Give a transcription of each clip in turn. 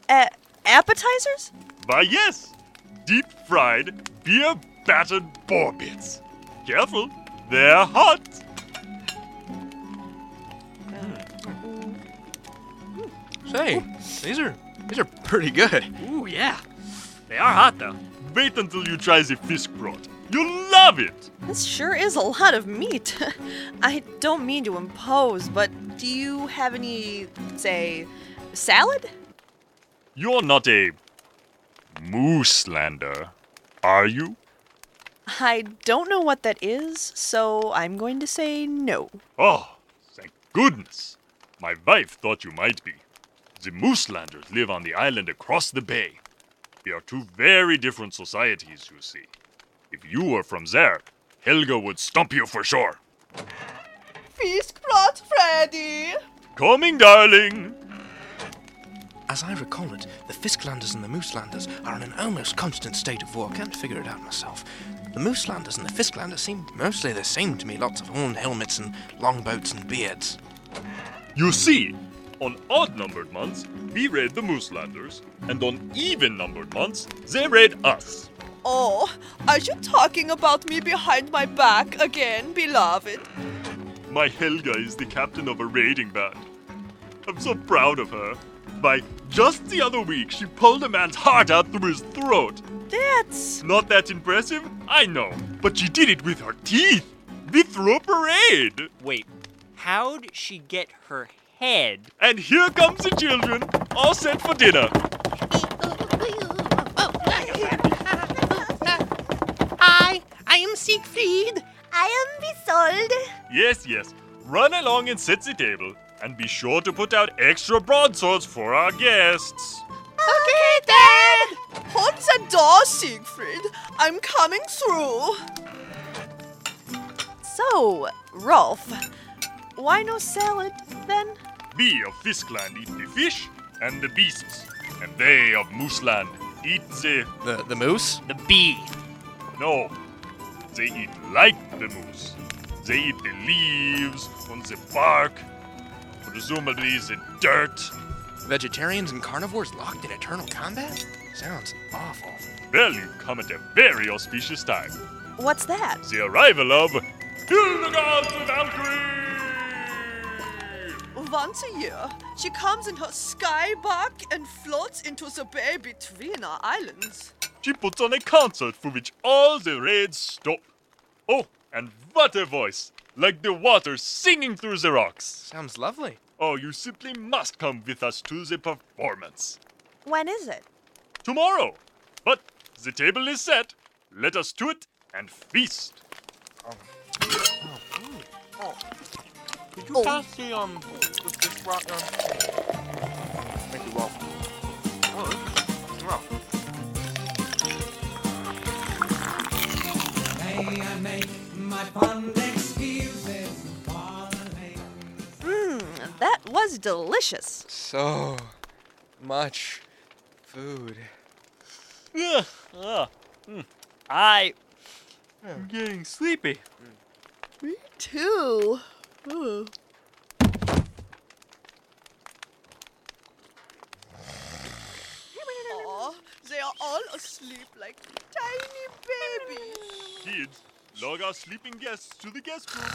Appetizers? Why, yes. Deep-fried, beer-battered boar bits. Careful, they're hot. Say, these are pretty good. Ooh, yeah. They are hot, though. Wait until you try the fish broth. You'll love it. This sure is a lot of meat. I don't mean to impose, but do you have any, say, salad? You're not a mooselander, are you? I don't know what that is, so I'm going to say no. Oh, thank goodness. My wife thought you might be. The Mooselanders live on the island across the bay. We are two very different societies, you see. If you were from there, Helga would stump you for sure. Fish broth Freddy! Coming, darling. As I recall it, the Fisklanders and the Mooselanders are in an almost constant state of war. Can't figure it out myself. The Mooselanders and the Fisklanders seem mostly the same to me. Lots of horned helmets and longboats and beards. You see, on odd-numbered months, we raid the Mooselanders, and on even-numbered months, they raid us. Oh, are you talking about me behind my back again, beloved? My Helga is the captain of a raiding band. I'm so proud of her. Why, just the other week, she pulled a man's heart out through his throat. That's... Not that impressive? I know, but she did it with her teeth. We threw a parade. Wait, how'd she get her head? And here comes the children, all set for dinner. I am Siegfried. I am Isolde. Yes, run along and set the table. And be sure to put out extra broadswords for our guests. Okay, Dad! Hold the door, Siegfried. I'm coming through. So, Rolf, why no salad, then? We of Fiskland eat the fish and the beasts. And they of Mooseland eat The moose? The bee. No, they eat like the moose. They eat the leaves and the bark, presumably the dirt. Vegetarians and carnivores locked in eternal combat? Sounds awful. Well, you come at a very auspicious time. What's that? The arrival of Hildegard the Valkyrie! Once a year, she comes in her skybark and floats into the bay between our islands. She puts on a concert for which all the raids stop. Oh, and what a voice! Like the water singing through the rocks. Sounds lovely. Oh, you simply must come with us to the performance. When is it? Tomorrow. But the table is set. Let us to it and feast. Could you pass the this rock? Thank you, Rolf. May I make my fond excuses for the late? That was delicious. So much food. I'm getting sleepy. Me too. Aw, they are all asleep like tiny babies. Kids, log our sleeping guests to the guest room.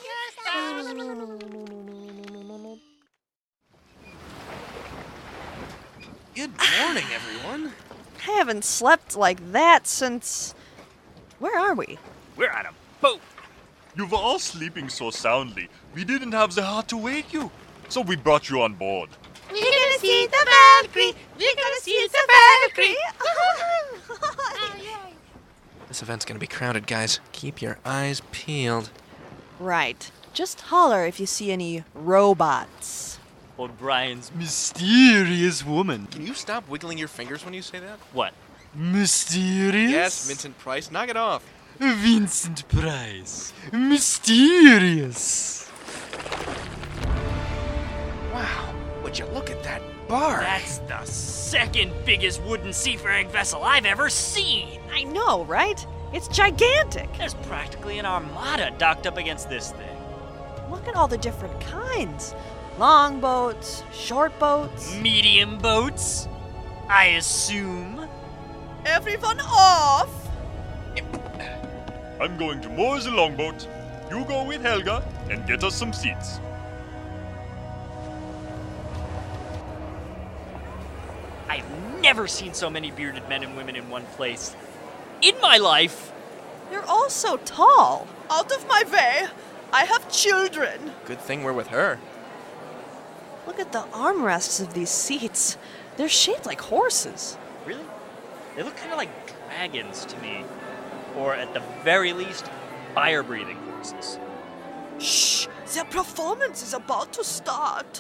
Good morning, everyone. I haven't slept like that since... Where are we? We're on a boat. You were all sleeping so soundly, we didn't have the heart to wake you. So we brought you on board. We're gonna see the Valkyrie. We're gonna see the Valkyrie. This event's gonna be crowded, guys. Keep your eyes peeled. Right. Just holler if you see any robots. O'Brien's mysterious woman. Can you stop wiggling your fingers when you say that? What? Mysterious? Yes, Vincent Price, knock it off. Vincent Price. Mysterious. Wow, would you look at that bark? That's the second biggest wooden seafaring vessel I've ever seen. I know, right? It's gigantic. There's practically an armada docked up against this thing. Look at all the different kinds. Long boats, short boats. Medium boats. I assume. Everyone off! I'm going to moor the longboat. You go with Helga and get us some seats. I've never seen so many bearded men and women in one place. In my life! You're all so tall. Out of my way! I have children! Good thing we're with her. Look at the armrests of these seats. They're shaped like horses. Really? They look kind of like dragons to me. Or at the very least, fire-breathing horses. Shh! Their performance is about to start.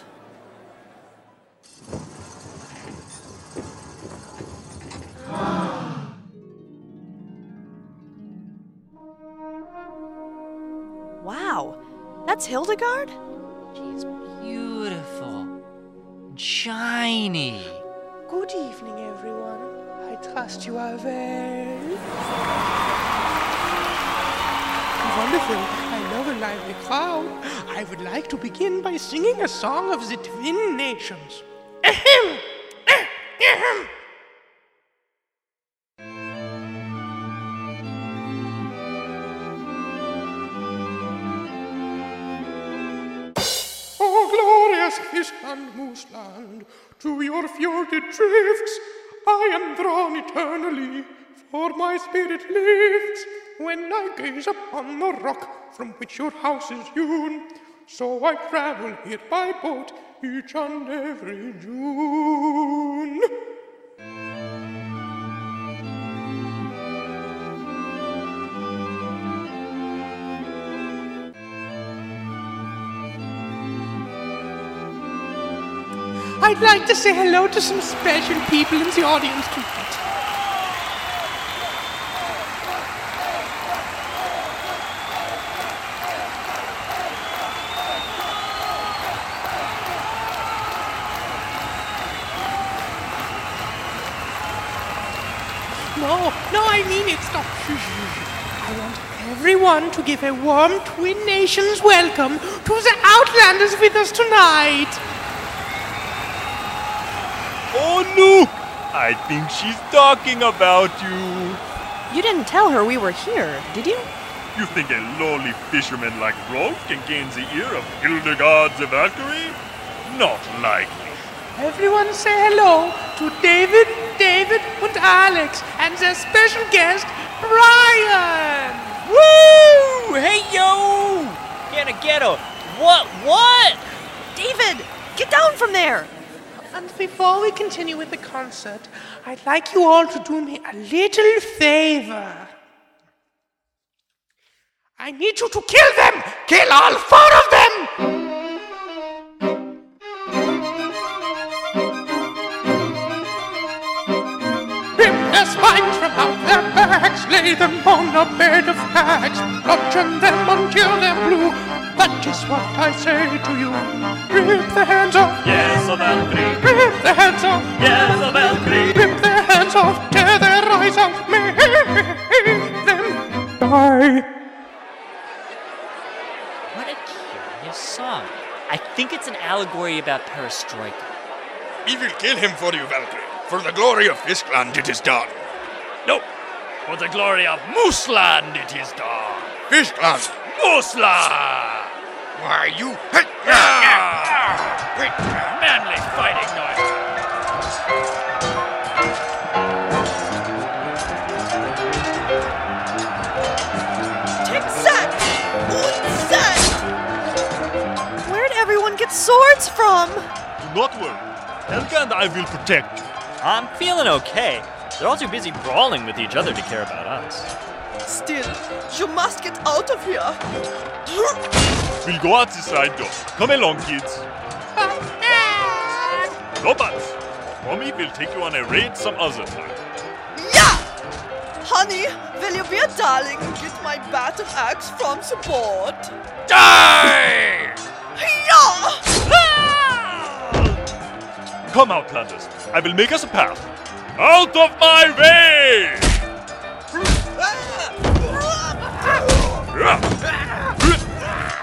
Wow, that's Hildegard? She's beautiful. Shiny. Good evening, everyone. I trust you are well. Wonderful. I love a lively crowd. I would like to begin by singing a song of the Twin Nations. Ahem! Ahem! Oh, glorious Fishland, Mooseland, to your fjorded drifts I am drawn eternally, for my spirit lifts when I gaze upon the rock from which your house is hewn. So I travel here by boat each and every June. I'd like to say hello to some special people in the audience tonight. No, I mean it. Stop. I want everyone to give a warm Twin Nations welcome to the Outlanders with us tonight. Oh, look! I think she's talking about you. You didn't tell her we were here, did you? You think a lowly fisherman like Rolf can gain the ear of Hildegard the Valkyrie? Not likely. Everyone say hello to David, and Alex, and their special guest, Brian! Woo! Hey, yo! Ghetto. What? David, get down from there! And before we continue with the concert, I'd like you all to do me a little favor. I need you to kill them! Kill all 4 of them! Rip their spines from out their backs, lay them on a bed of rags, bludgeon them until they're blue. That is what I say to you. Rip their hands off. Yes, a Valkyrie. Rip their hands off. Yes, a Valkyrie. Rip their hands off. Tear their eyes out. Make them die. What a curious song. I think it's an allegory about perestroika. We will kill him for you, Valkyrie. For the glory of Fiskland it is done. No, for the glory of Mooseland it is done. Fiskland! Mooseland! Why, you... Manly fighting noise. Take that! That! Where'd everyone get swords from? Do not worry. Helga and I will protect you. I'm feeling okay. They're all too busy brawling with each other to care about us. Still, you must get out of here. We'll go out the side door. Come along, kids. No buts. Mommy will take you on a raid some other time. Yeah! Honey, will you be a darling and get my battle axe from support? Die! Yeah! Come, Outlanders. I will make us a path. Out of my way!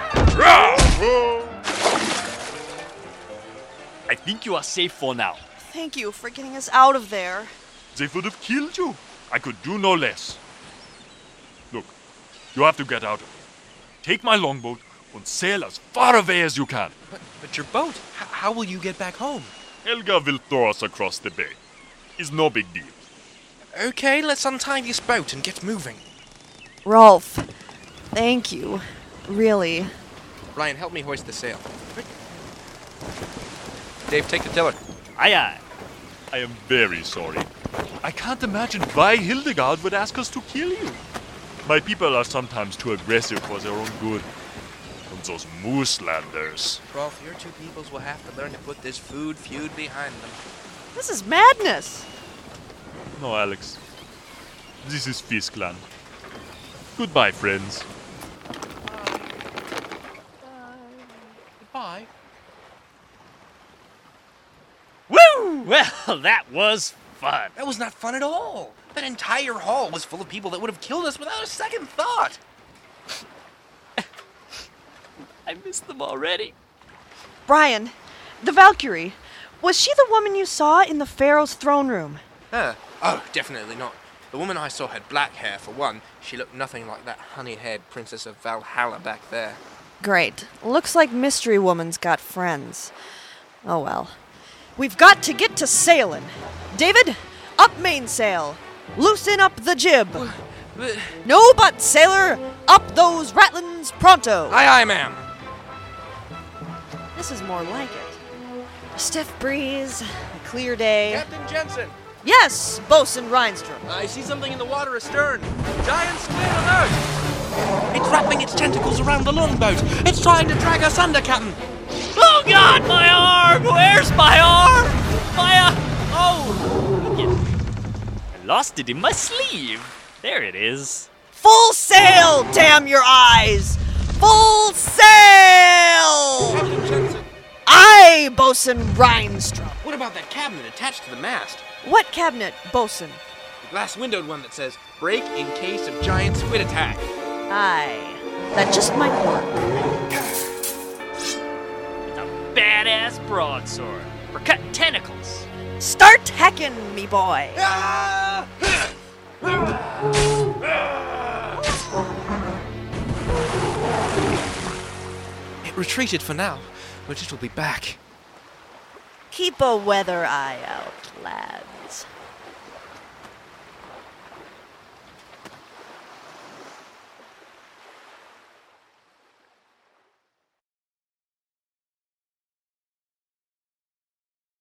I think you are safe for now. Thank you for getting us out of there. They would have killed you. I could do no less. Look, you have to get out of here. Take my longboat and sail as far away as you can. But your boat? How will you get back home? Helga will throw us across the bay. It's no big deal. Okay, let's untie this boat and get moving. Rolf, thank you. Really. Ryan, help me hoist the sail. Dave, take the tiller. Aye, aye. I am very sorry. I can't imagine why Hildegard would ask us to kill you. My people are sometimes too aggressive for their own good. And those Mooselanders. Rolf, your two peoples will have to learn to put this food feud behind them. This is madness. No, Alex. This is Fiskland. Goodbye, friends. Goodbye. Woo! Well, that was fun. That was not fun at all. That entire hall was full of people that would have killed us without a second thought. I missed them already. Brian, the Valkyrie, was she the woman you saw in the Pharaoh's throne room? Huh? Oh, definitely not. The woman I saw had black hair, for one. She looked nothing like that honey-haired princess of Valhalla back there. Great. Looks like Mystery Woman's got friends. Oh well. We've got to get to sailing. David, up mainsail. Loosen up the jib. No but, sailor. Up those ratlins pronto. Aye, aye, ma'am. This is more like it. A stiff breeze, a clear day. Captain Jensen, Yes, Bosun Reinstrom. I see something in the water astern. Giant squid alert! It's wrapping its tentacles around the longboat. It's trying to drag us under, Captain. Oh God, my arm! Where's my arm? I lost it in my sleeve. There it is. Full sail, damn your eyes! Full sail! Captain Jensen, Aye, Bosun Reinstrom. what about that cabinet attached to the mast? What cabinet, Bosun? The glass-windowed one that says, break in case of giant squid attack. Aye, that just might work. It's a badass broadsword for cutting tentacles. Start hacking, me boy. It retreated for now, but it'll be back. Keep a weather eye out, lads.